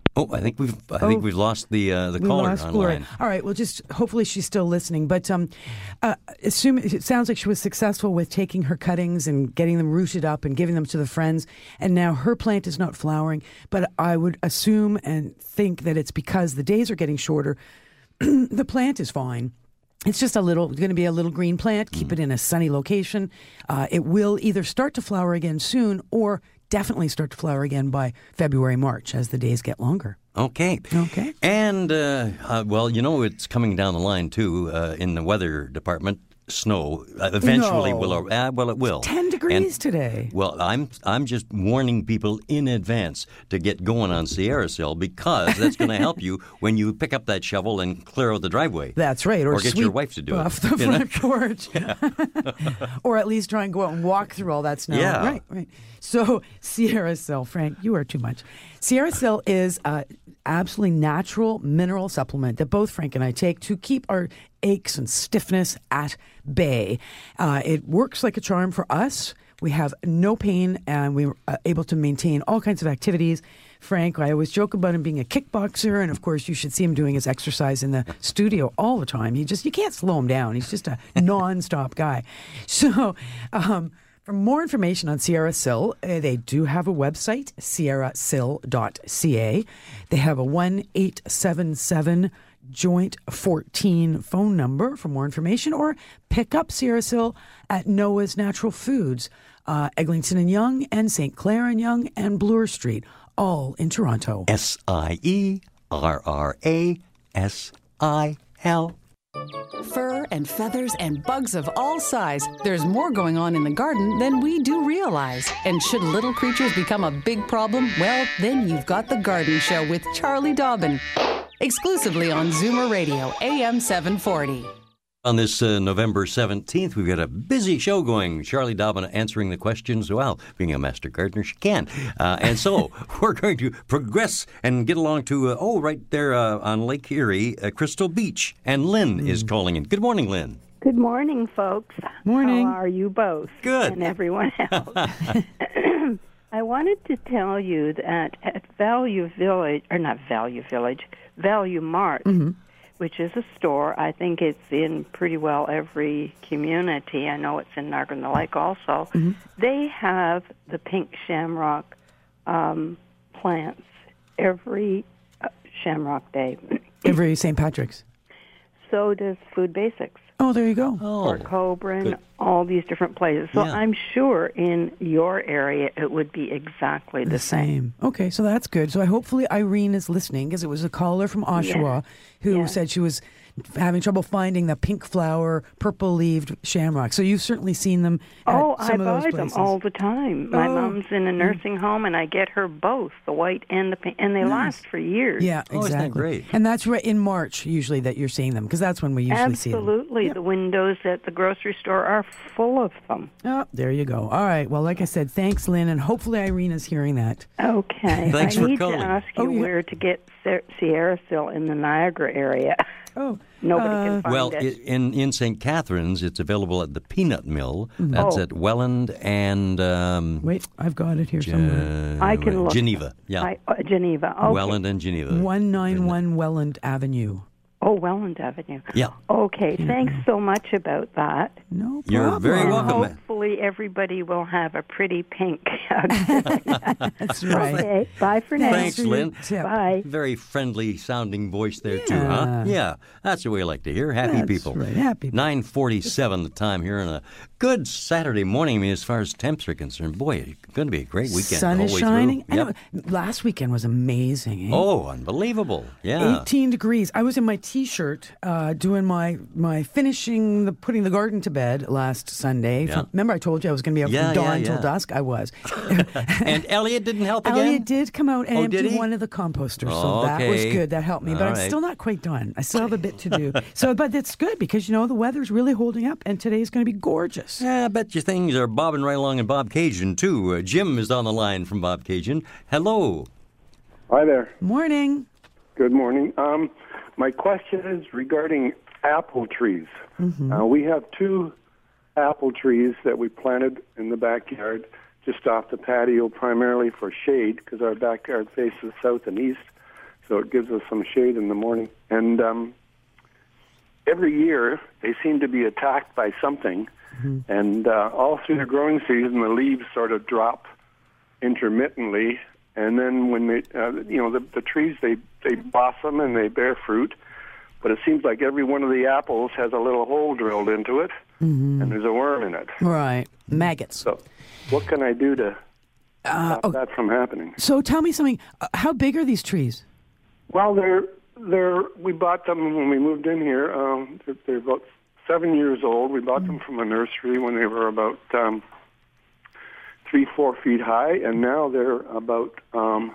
Oh, I think we've I Oh. think we've lost the uh, the We caller lost online. Gloria. All right. Well, just hopefully she's still listening. But um, uh, assume it sounds like she was successful with taking her cuttings and getting them rooted up and giving them to the friends. And now her plant is not flowering. But I would assume and think that it's because the days are getting shorter. The plant is fine. It's just a little, going to be a little green plant. Keep it in a sunny location. Uh, it will either start to flower again soon or definitely start to flower again by February, March as the days get longer. Okay. Okay. And, uh, uh, well, you know, it's coming down the line, too, uh, in the weather department. Snow uh, eventually No. will. Uh, well, it will. ten degrees And- today. Well, I'm I'm just warning people in advance to get going on Sierra Sil because that's going to help you when you pick up that shovel and clear out the driveway. That's right. Or, Or get your sweep wife to do it, off the you know? front porch. Or at least try and go out and walk through all that snow. Yeah. Right, right. So Sierra Sil, Frank, you are too much. Sierra Sil is a absolutely natural mineral supplement that both Frank and I take to keep our aches and stiffness at bay. Uh, it works like a charm for us. We have no pain and we're uh, able to maintain all kinds of activities. Frank, I always joke about him being a kickboxer, and of course you should see him doing his exercise in the studio all the time. You just you can't slow him down. He's just a non-stop guy. So um, for more information on Sierra Sil, uh, they do have a website, sierra sil dot c a. They have a one eight seven seven Joint fourteen phone number for more information, or pick up Sierra Sil at Noah's Natural Foods, uh, Eglinton and Yonge, and Saint Clair and Yonge, and Bloor Street, all in Toronto. S I E R R A S I L. Fur and feathers and bugs of all size. There's more going on in the garden than we do realize. And should little creatures become a big problem, well, then you've got The Garden Show with Charlie Dobbin. Exclusively on Zoomer Radio, A M seven forty. On this uh, November seventeenth, we've got a busy show going. Charlie Dobbin answering the questions. Well, being a master gardener, she can. Uh, and so we're going to progress and get along to, uh, oh, right there uh, on Lake Erie, uh, Crystal Beach. And Lynn mm. is calling in. Good morning, Lynn. Good morning, folks. Morning. How are you both? Good. And everyone else. I wanted to tell you that at Value Village, or not Value Village, Value Mart, mm-hmm. which is a store, I think it's in pretty well every community. I know it's in Niagara Lake also. Mm-hmm. They have the pink shamrock um, plants every uh, Shamrock Day. Every Saint Patrick's. So does Food Basics. Oh, there you go. Oh, or Cobran, good. all these different places. So Yeah. I'm sure in your area it would be exactly the, The same. Okay, so that's good. So I hopefully Irene is listening, because it was a caller from Oshawa who Yeah. said she was having trouble finding the pink flower, purple-leaved shamrock. So you've certainly seen them at Oh, I some of those buy them places. all the time. My Oh. mom's in a nursing home, and I get her both, the white and the pink, and they Nice. last for years. Yeah, Oh, exactly. isn't that great? And that's right in March usually that you're seeing them, because that's when we usually see them. Absolutely. The windows at the grocery store are full of them. Oh, there you go. All right. Well, like I said, thanks, Lynn, and hopefully Irene is hearing that. Okay. Thanks I for need calling. to ask you Oh, yeah. where to get Ser- Sierra Sil in the Niagara area. Oh, Nobody uh, can find Well, it. i- in in Saint Catharines, it's available at the Peanut Mill. That's Oh. at Welland and um, wait, I've got it here somewhere. uh, I can look. Geneva. Yeah, I, uh, Geneva. Okay. Welland and Geneva. one ninety-one Welland Avenue. Oh, Welland Avenue. Yeah. Okay, thanks so much about that. No problem. You're very And welcome. hopefully everybody will have a pretty pink. That's right. Okay, bye for now. Thanks, Lynn. Tip. Bye. Very friendly sounding voice there too, Yeah. huh? Yeah, that's what we like to hear. Happy That's people. right, happy people. nine forty-seven the time here on a good Saturday morning. I mean, as far as temps are concerned, boy, it's going to be a great weekend. Sun the is whole way shining. through. I Yep. know. Last weekend was amazing. Eh? Oh, unbelievable. Yeah. eighteen degrees. I was in my T-shirt uh, doing my my finishing the putting the garden to bed last Sunday. Yeah. Remember, I told you I was going to be up Yeah, from yeah, dawn yeah. till dusk. I was. And Elliot didn't help again? Elliot did come out and Oh, did empty he? one of the composters, so Oh, that was okay. good. That helped me, but All I'm right. still not quite done. I still have a bit to do. So, but it's good because you know the weather's really holding up, and today's going to be gorgeous. Yeah, I bet you things are bobbing right along in Bob Cajun, too. Uh, Jim is on the line from Bob Cajun. Hello. Hi there. Morning. Good morning. Um, my question is regarding apple trees. Mm-hmm. Uh, we have two apple trees that we planted in the backyard just off the patio primarily for shade because our backyard faces south and east. so it gives us some shade in the morning. And um, every year they seem to be attacked by something, mm-hmm. and uh, all through the growing season the leaves sort of drop intermittently, and then when they, uh, you know, the, the trees they they blossom and they bear fruit, but it seems like every one of the apples has a little hole drilled into it, mm-hmm. and there's a worm in it. Right, maggots. So, what can I do to uh, stop oh, that from happening? So, tell me something. Uh, how big are these trees? Well, they're they're we bought them when we moved in here. Um, they're, they're about seven years old. We bought mm-hmm. them from a nursery when they were about um, three, four feet high, and now they're about, um,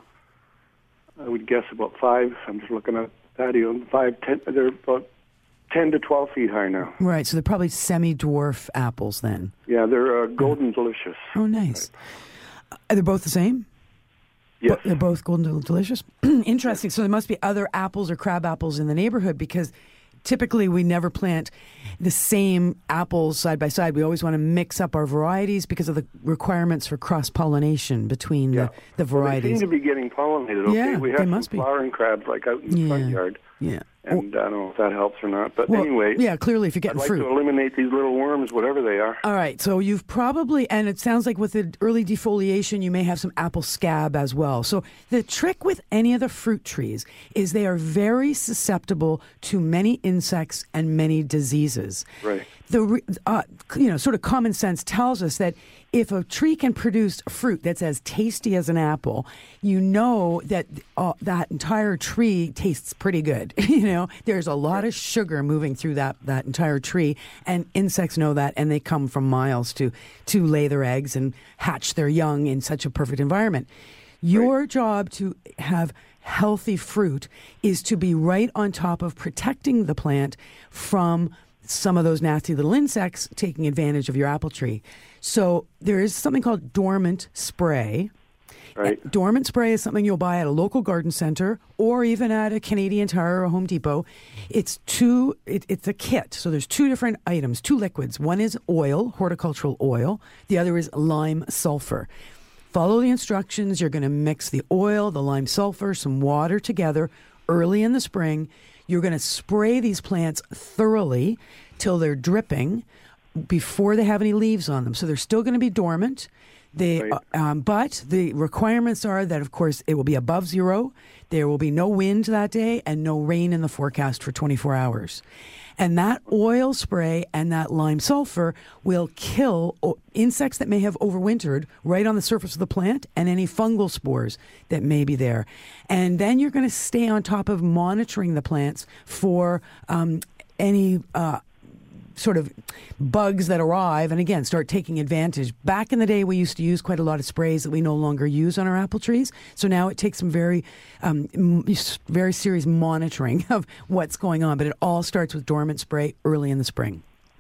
I would guess, about five. I'm just looking at that. You know, five, ten. They're about ten to twelve feet high now. Right. So they're probably semi-dwarf apples then. Yeah, they're uh, golden delicious. Oh, nice. Right. Are they both the same? Yes. They're both golden delicious. Interesting. So there must be other apples or crab apples in the neighborhood, because typically we never plant the same apples side by side. We always want to mix up our varieties because of the requirements for cross-pollination between yeah. the, the varieties. Well, they seem to be getting pollinated. Okay, yeah, we have they some must be. flowering crabs like out in the yeah. front yard. Yeah. And I don't know if that helps or not. But well, anyway, yeah, clearly if you're getting I'd like fruit. to eliminate these little worms, whatever they are. All right, so you've probably, and it sounds like with the early defoliation, you may have some apple scab as well. So the trick with any of the fruit trees is they are very susceptible to many insects and many diseases. Right. The uh, you know, sort of common sense tells us that if a tree can produce fruit that's as tasty as an apple, you know that uh, that entire tree tastes pretty good. You know, there's a lot of sugar moving through that, that entire tree, and insects know that, and they come from miles to to lay their eggs and hatch their young in such a perfect environment. Your right. job to have healthy fruit is to be right on top of protecting the plant from some of those nasty little insects taking advantage of your apple tree. So there is something called dormant spray. Right. Dormant spray is something you'll buy at a local garden center or even at a Canadian Tire or Home Depot. It's two. It, it's a kit. So there's two different items, two liquids. One is oil, horticultural oil. The other is lime sulfur. Follow the instructions. You're going to mix the oil, the lime sulfur, some water together early in the spring. You're going to spray these plants thoroughly till they're dripping before they have any leaves on them. So they're still going to be dormant. They, right. um, but the requirements are that, of course, it will be above zero. There will be no wind that day and no rain in the forecast for twenty-four hours. And that oil spray and that lime sulfur will kill insects that may have overwintered right on the surface of the plant and any fungal spores that may be there. And then you're going to stay on top of monitoring the plants for um, any uh, sort of bugs that arrive, and again, start taking advantage. Back in the day, we used to use quite a lot of sprays that we no longer use on our apple trees. So now it takes some very, um, very serious monitoring of what's going on. But it all starts with dormant spray early in the spring.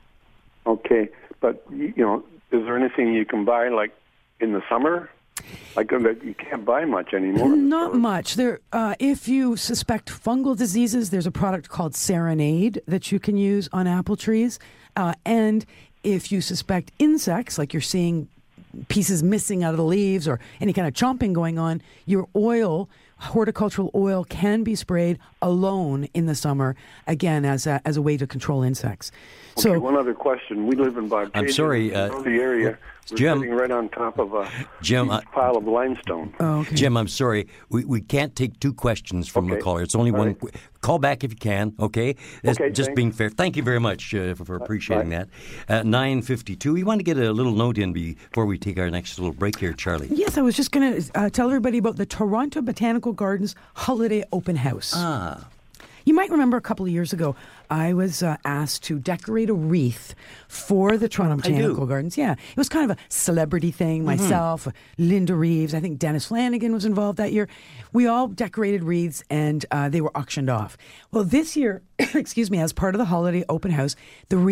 Okay, but you know, is there anything you can buy like in the summer? Like you can't buy much anymore. Not much. There, uh, if you suspect fungal diseases, there's a product called Serenade that you can use on apple trees. Uh, and if you suspect insects, like you're seeing pieces missing out of the leaves or any kind of chomping going on, your oil, horticultural oil, can be sprayed alone in the summer, again, as a, as a way to control insects. Okay, so, one other question. We live in Barbados. I'm sorry. Uh, the area. We're Jim, sitting right on top of a Jim, huge pile of limestone. Oh, okay. Jim, I'm sorry. We we can't take two questions from okay. the caller. It's only All one. right. Qu- Call back if you can, okay? That's okay, just thanks. being fair. Thank you very much uh, for, for appreciating Bye. that. At nine fifty-two, we want to get a little note in before we take our next little break here, Charlie. Yes, I was just going to uh, tell everybody about the Toronto Botanical Gardens Holiday Open House. Ah. You might remember a couple of years ago, I was uh, asked to decorate a wreath for the Toronto Botanical Gardens. Yeah, it was kind of a celebrity thing. Myself, mm-hmm. Linda Reeves, I think Dennis Flanagan was involved that year. We all decorated wreaths, and uh, they were auctioned off. Well, this year, excuse me, as part of the holiday open house, the wreath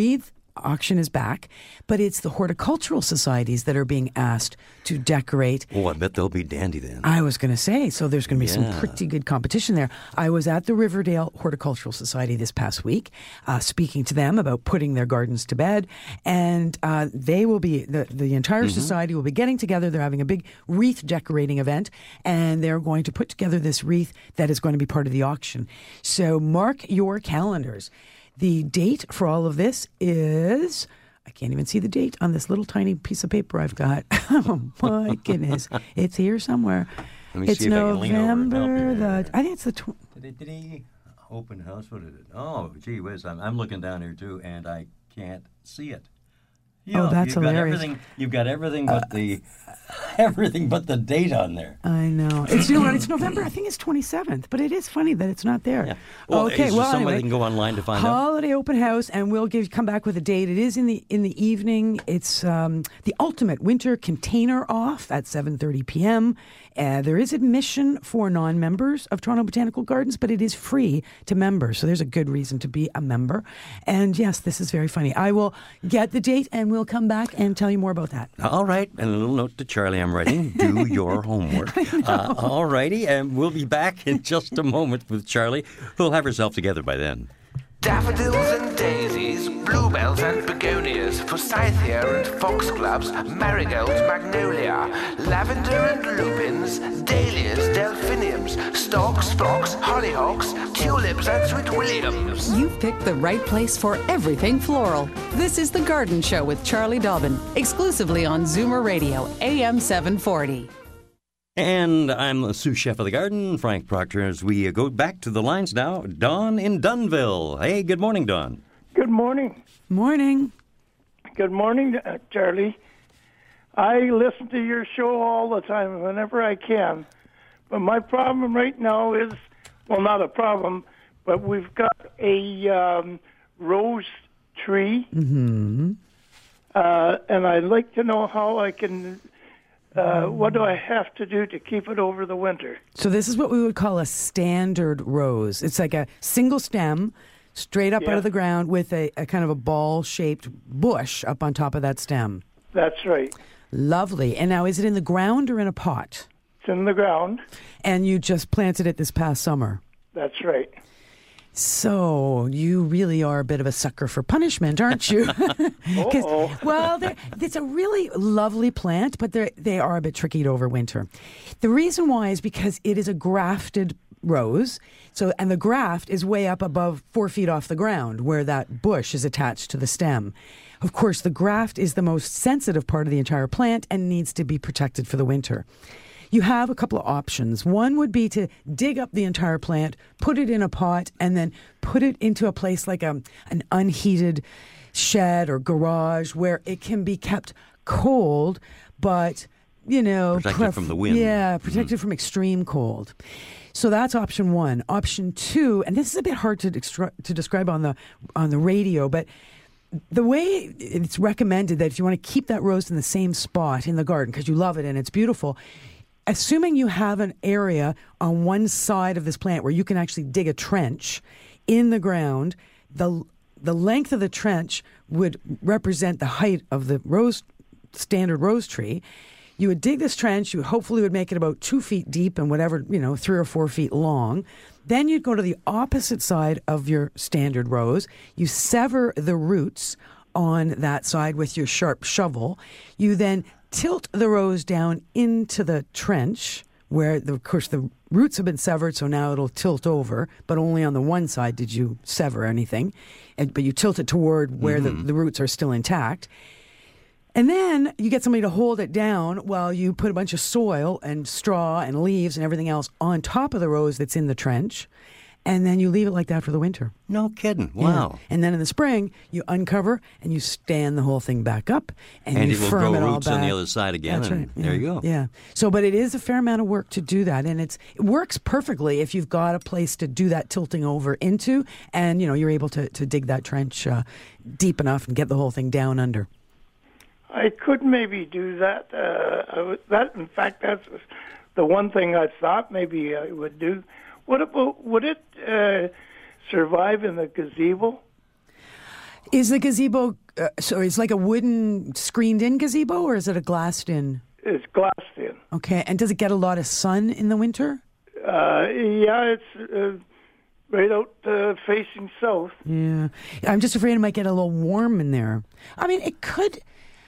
auction is back, but it's the horticultural societies that are being asked to decorate. Oh, I bet they'll be dandy then. I was going to say, so there's going to be Yeah. some pretty good competition there. I was at the Riverdale Horticultural Society this past week, uh, speaking to them about putting their gardens to bed, and uh, they will be, the, the entire Mm-hmm. society will be getting together. They're having a big wreath decorating event, and they're going to put together this wreath that is going to be part of the auction. So mark your calendars. The date for all of this is, I can't even see the date on this little tiny piece of paper I've got. Oh my goodness. It's here somewhere. Let me It's see if I can lean over and help November you. the, I think it's the, tw- Did open house? What is it? Oh, gee whiz! I'm, I'm looking down here too, and I can't see it. Oh, that's you've hilarious. Got everything, you've got everything but the everything but the date on there. I know. It's, you know what, it's November, I think it's twenty-seventh, but it is funny that it's not there. Yeah. Well, okay, is there well, somebody anyway, can go online to find out? Holiday open house, and we'll give come back with a date. It is in the in the evening. It's um, the ultimate winter container off at seven thirty p.m. Uh, there is admission for non-members of Toronto Botanical Gardens, but it is free to members. So there's a good reason to be a member. And yes, this is very funny. I will get the date, and we'll come back and tell you more about that. All right, and a little note to Charlie I'm writing, do your homework. Uh, all righty, and we'll be back in just a moment with Charlie, who'll have herself together by then. Daffodils and daisies, bluebells and begonias, forsythia and foxgloves, marigolds, magnolia, lavender and lupins, dahlias, delphiniums, stalks, phlox, hollyhocks, tulips and sweet williams. You've picked the right place for everything floral. This is The Garden Show with Charlie Dobbin, exclusively on Zoomer Radio, A M seven forty. And I'm the sous chef of the garden, Frank Proctor, as we uh, go back to the lines now. Don in Dunville. Hey, good morning, Don. Good morning. Morning. Good morning, uh, Charlie. I listen to your show all the time, whenever I can. But my problem right now is, well, not a problem, but we've got a um, rose tree, Mm-hmm. uh, and I'd like to know how I can. Uh, what do I have to do to keep it over the winter? So this is what we would call a standard rose. It's like a single stem, straight up Yeah. out of the ground with a, a kind of a ball-shaped bush up on top of that stem. That's right. Lovely. And now, is it in the ground or in a pot? It's in the ground. And you just planted it this past summer. That's right. So you really are a bit of a sucker for punishment, aren't you? 'Cause- Uh-oh. well, they're- it's a really lovely plant, but they they are a bit tricky to overwinter. The reason why is because it is a grafted rose. So, and the graft is way up above four feet off the ground, where that bush is attached to the stem. Of course, the graft is the most sensitive part of the entire plant and needs to be protected for the winter. You have a couple of options. One would be to dig up the entire plant, put it in a pot, and then put it into a place like a, an unheated shed or garage where it can be kept cold, but, you know... Protected pref- from the wind. Yeah, protected from extreme cold. So that's option one. Option two, and this is a bit hard to, extra- to describe on the on the radio, but the way it's recommended that if you want to keep that rose in the same spot in the garden because you love it and it's beautiful, assuming you have an area on one side of this plant where you can actually dig a trench in the ground, the the length of the trench would represent the height of the rose standard rose tree. You would dig this trench, you hopefully would make it about two feet deep and whatever, you know, three or four feet long. Then you'd go to the opposite side of your standard rose. You sever the roots on that side with your sharp shovel. You then tilt the rose down into the trench where, the, of course, the roots have been severed, so now it'll tilt over, but only on the one side did you sever anything. And, but you tilt it toward where Mm-hmm. the, the roots are still intact. And then you get somebody to hold it down while you put a bunch of soil and straw and leaves and everything else on top of the rose that's in the trench. And then you leave it like that for the winter. No kidding. Yeah. Wow. And then in the spring, you uncover and you stand the whole thing back up and, And you it will firm grow it all roots back. on the other side again, That's and right. there Yeah. you go. Yeah. So, but it is a fair amount of work to do that, and it's it works perfectly if you've got a place to do that tilting over into, and you know you're able to to dig that trench uh, deep enough and get the whole thing down under. I could maybe do that. Uh, I would, that, in fact, that's the one thing I thought maybe I would do. What about, would it uh, survive in the gazebo? Is the gazebo uh, so it's like a wooden screened-in gazebo, or is it a glassed-in? It's glassed in. Okay, and does it get a lot of sun in the winter? Uh, yeah, it's uh, right out uh, facing south. Yeah. I'm just afraid it might get a little warm in there. I mean, it could...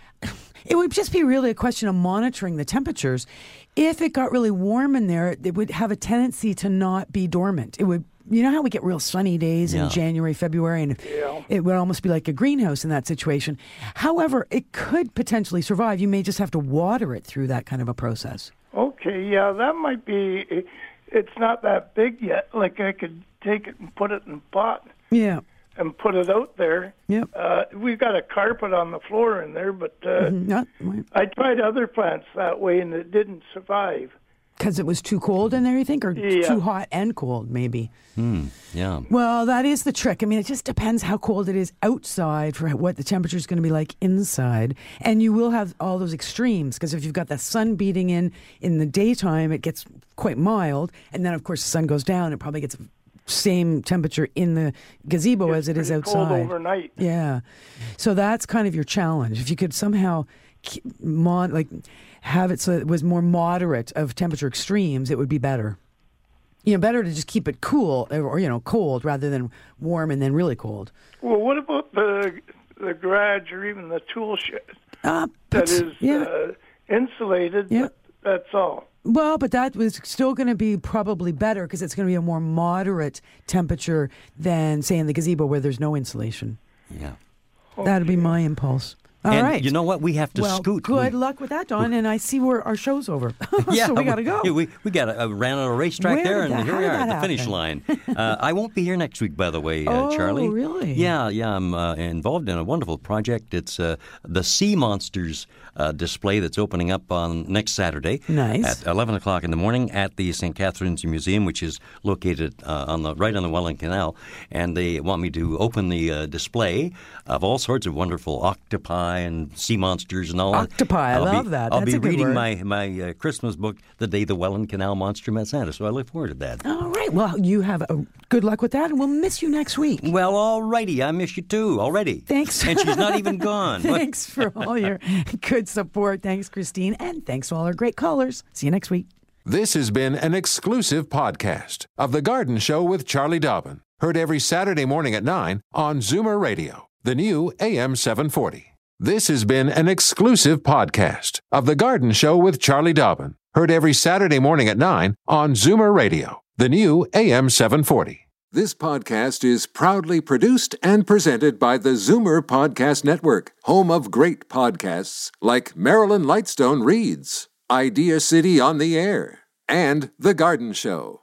It would just be really a question of monitoring the temperatures. If it got really warm in there, it would have a tendency to not be dormant. It would, you know how we get real sunny days Yeah. in January, February, and Yeah. it would almost be like a greenhouse in that situation. However, it could potentially survive. You may just have to water it through that kind of a process. Okay, yeah, that might be. It's not that big yet. Like I could take it and put it in a pot Yeah. and put it out there. Yep. Uh, we've got a carpet on the floor in there, but uh, Mhm. Not I tried other plants that way and it didn't survive. because it was too cold in there, you think, or Yeah. too hot and cold, maybe. Hmm. Yeah. Well, that is the trick. I mean, it just depends how cold it is outside for what the temperature is going to be like inside. And you will have all those extremes because if you've got the sun beating in in the daytime, it gets quite mild. And then, of course, the sun goes down. It probably gets same temperature in the gazebo as it is Pretty cold outside. overnight. Yeah. So that's kind of your challenge. If you could somehow keep mon- like have it so it was more moderate of temperature extremes, it would be better. You know, better to just keep it cool or, you know, cold rather than warm and then really cold. Well, what about the the garage or even the tool shed Uh, that is yeah. uh, insulated? Yeah. But that's all. Well, but that was still going to be probably better because it's going to be a more moderate temperature than, say, in the gazebo where there's no insulation. Yeah. That'd be my impulse. All right. And you know what? We have to well, scoot. good We- luck with that, Don. And I see where our show's over. Yeah, so we got to go. Yeah, we we got a, uh, ran on a racetrack Where there, did and that- here how we did are at that the finish happen? line. Uh, I won't be here next week, by the way, uh, Oh, Charlie. really? Yeah, yeah. I'm uh, involved in a wonderful project. It's uh, the Sea Monsters uh, display that's opening up on next Saturday. Nice. At eleven o'clock in the morning at the Saint Catharines Museum, which is located uh, on the right on the Welland Canal. And they want me to open the uh, display of all sorts of wonderful octopi and sea monsters and all that. Octopi, I I'll love be, that. I'll That's be a good reading word. my my uh, Christmas book, The Day the Welland Canal Monster Met Santa. So I look forward to that. All right. Well, you have a good luck with that, and we'll miss you next week. Well, all righty. I miss you too already. Thanks. And she's not even gone. What- Thanks for all your good support. Thanks, Christine. And thanks to all our great callers. See you next week. This has been an exclusive podcast of The Garden Show with Charlie Dobbin. Heard every Saturday morning at nine on Zoomer Radio, the new A M seven forty. This has been an exclusive podcast of The Garden Show with Charlie Dobbin. Heard every Saturday morning at nine on Zoomer Radio, the new A M seven forty. This podcast is proudly produced and presented by the Zoomer Podcast Network, home of great podcasts like Marilyn Lightstone Reads, Idea City on the Air, and The Garden Show.